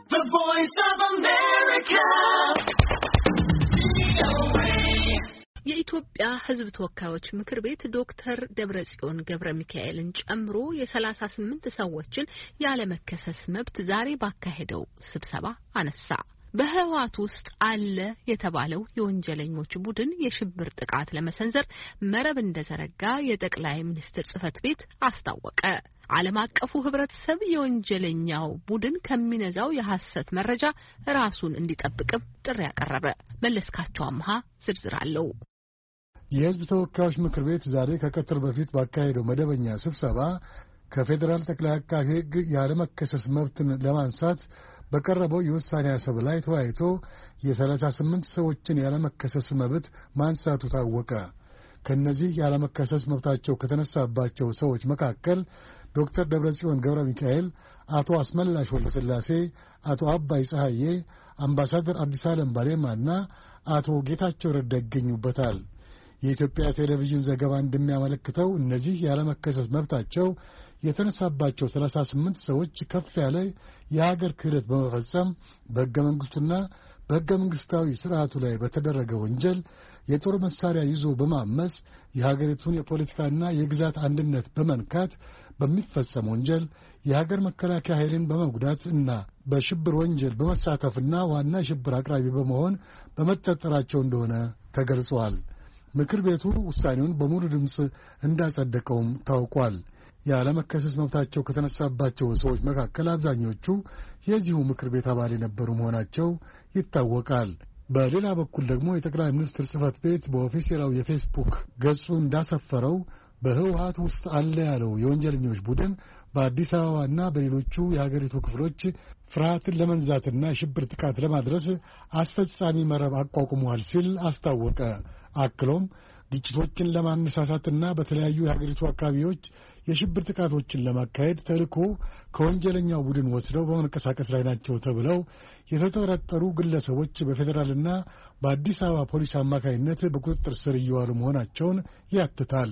The Voice of America. የኢትዮጵያ ሕዝብ ተወካዮች ምክር ቤት ዶክተር ደብረጽዮን ገብረ ሚካኤልን ጨምሮ የ38 ሰዎችን ያለመከሰስ መብት ዛሬ ባካሄደው ስብሰባ አነሳ። በህወሓት ውስጥ አለ የተባለው የወንጀለኞች ቡድን የሽብር ጥቃት ለመሰንዘር መረብ እንደዘረጋ የጠቅላይ ሚኒስትር ጽህፈት ቤት አስታወቀ። ዓለም አቀፉ ህብረተሰብ የወንጀለኛው ቡድን ከሚነዛው የሐሰት መረጃ ራሱን እንዲጠብቅም ጥሪ ያቀረበ። መለስካቸው አምሃ ዝርዝር አለው። የህዝብ ተወካዮች ምክር ቤት ዛሬ ከቀትር በፊት ባካሄደው መደበኛ ስብሰባ ከፌዴራል ጠቅላይ አቃቤ ሕግ ያለመከሰስ መብትን ለማንሳት በቀረበው የውሳኔ ሐሳብ ላይ ተወያይቶ የ38 ሰዎችን ያለመከሰስ መብት ማንሳቱ ታወቀ። ከነዚህ ያለመከሰስ መብታቸው ከተነሳባቸው ሰዎች መካከል ዶክተር ደብረጽዮን ገብረ ሚካኤል፣ አቶ አስመላሽ ወልደስላሴ፣ አቶ አባይ ፀሐዬ፣ አምባሳደር አዲስ ዓለም ባሌማና አቶ ጌታቸው ረዳ ይገኙበታል። የኢትዮጵያ ቴሌቪዥን ዘገባ እንደሚያመለክተው እነዚህ ያለመከሰስ መብታቸው የተነሳባቸው 38 ሰዎች ከፍ ያለ የሀገር ክህደት በመፈጸም በሕገ መንግሥቱና በሕገ መንግሥታዊ ሥርዓቱ ላይ በተደረገ ወንጀል፣ የጦር መሣሪያ ይዞ በማመፅ፣ የሀገሪቱን የፖለቲካና የግዛት አንድነት በመንካት በሚፈጸም ወንጀል፣ የሀገር መከላከያ ኃይልን በመጉዳት እና በሽብር ወንጀል በመሳተፍና ዋና ሽብር አቅራቢ በመሆን በመጠርጠራቸው እንደሆነ ተገልጿል። ምክር ቤቱ ውሳኔውን በሙሉ ድምፅ እንዳጸደቀውም ታውቋል። ያለመከሰስ መብታቸው ከተነሳባቸው ሰዎች መካከል አብዛኞቹ የዚሁ ምክር ቤት አባል የነበሩ መሆናቸው ይታወቃል። በሌላ በኩል ደግሞ የጠቅላይ ሚኒስትር ጽህፈት ቤት በኦፊሴላዊ የፌስቡክ ገጹ እንዳሰፈረው በህወሓት ውስጥ አለ ያለው የወንጀለኞች ቡድን በአዲስ አበባና በሌሎቹ የሀገሪቱ ክፍሎች ፍርሃትን ለመንዛትና የሽብር ጥቃት ለማድረስ አስፈጻሚ መረብ አቋቁሟል ሲል አስታወቀ። አክሎም ግጭቶችን ለማነሳሳትና በተለያዩ የሀገሪቱ አካባቢዎች የሽብር ጥቃቶችን ለማካሄድ ተልዕኮ ከወንጀለኛው ቡድን ወስደው በመንቀሳቀስ ላይ ናቸው ተብለው የተጠረጠሩ ግለሰቦች በፌዴራልና በአዲስ አበባ ፖሊስ አማካይነት በቁጥጥር ስር እየዋሉ መሆናቸውን ያትታል።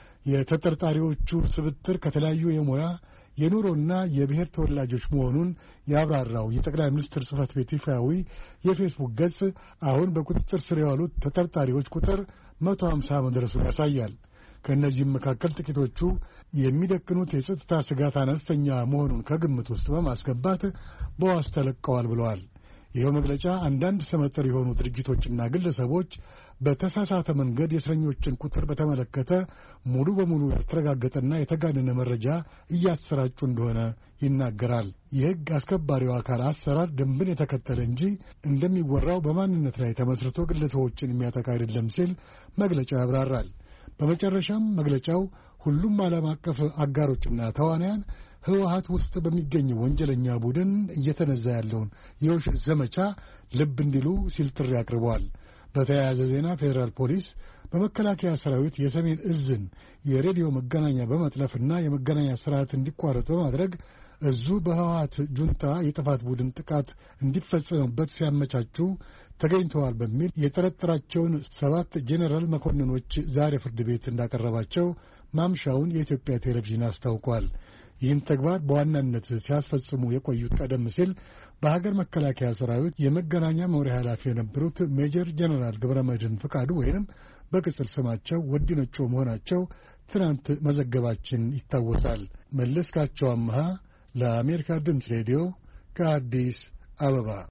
የተጠርጣሪዎቹ ስብጥር ከተለያዩ የሙያ የኑሮና የብሔር ተወላጆች መሆኑን ያብራራው የጠቅላይ ሚኒስትር ጽህፈት ቤት ይፋዊ የፌስቡክ ገጽ አሁን በቁጥጥር ስር የዋሉት ተጠርጣሪዎች ቁጥር 150 መድረሱን ያሳያል። ከእነዚህም መካከል ጥቂቶቹ የሚደቅኑት የጸጥታ ስጋት አነስተኛ መሆኑን ከግምት ውስጥ በማስገባት በዋስ ተለቀዋል ብለዋል። ይኸው መግለጫ አንዳንድ ስመጥር የሆኑ ድርጅቶችና ግለሰቦች በተሳሳተ መንገድ የእስረኞችን ቁጥር በተመለከተ ሙሉ በሙሉ ያልተረጋገጠና የተጋነነ መረጃ እያሰራጩ እንደሆነ ይናገራል። የሕግ አስከባሪው አካል አሰራር ደንብን የተከተለ እንጂ እንደሚወራው በማንነት ላይ ተመስርቶ ግለሰቦችን የሚያጠቃ አይደለም ሲል መግለጫው ያብራራል። በመጨረሻም መግለጫው ሁሉም ዓለም አቀፍ አጋሮችና ተዋናያን ህወሓት ውስጥ በሚገኘው ወንጀለኛ ቡድን እየተነዛ ያለውን የውሸት ዘመቻ ልብ እንዲሉ ሲል ጥሪ አቅርበዋል። በተያያዘ ዜና ፌዴራል ፖሊስ በመከላከያ ሰራዊት የሰሜን እዝን የሬዲዮ መገናኛ በመጥለፍና የመገናኛ ስርዓት እንዲቋረጥ በማድረግ እዙ በህወሓት ጁንታ የጥፋት ቡድን ጥቃት እንዲፈጸምበት ሲያመቻቹ ተገኝተዋል በሚል የጠረጠራቸውን 7 ጄኔራል መኮንኖች ዛሬ ፍርድ ቤት እንዳቀረባቸው ማምሻውን የኢትዮጵያ ቴሌቪዥን አስታውቋል። ይህን ተግባር በዋናነት ሲያስፈጽሙ የቆዩት ቀደም ሲል በሀገር መከላከያ ሰራዊት የመገናኛ መምሪያ ኃላፊ የነበሩት ሜጀር ጄኔራል ገብረመድህን ፍቃዱ ወይንም በቅጽል ስማቸው ወዲ ነጮ መሆናቸው ትናንት መዘገባችን ይታወሳል። መለስካቸው አምሃ ለአሜሪካ ድምፅ ሬዲዮ ከአዲስ አበባ